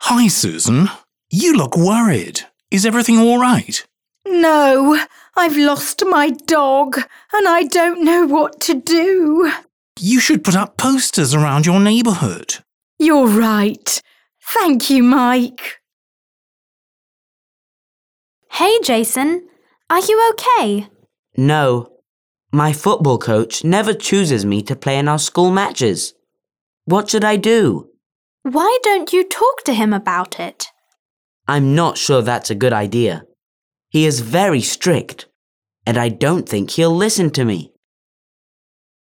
Hi, Susan. You look worried. Is everything all right? No, I've lost my dog and I don't know what to do. You should put up posters around your neighbourhood. You're right. Thank you, Mike. Hey, Jason. Are you okay? No. My football coach never chooses me to play in our school matches. What should I do? Why don't you talk to him about it? I'm not sure that's a good idea. He is very strict, and I don't think he'll listen to me.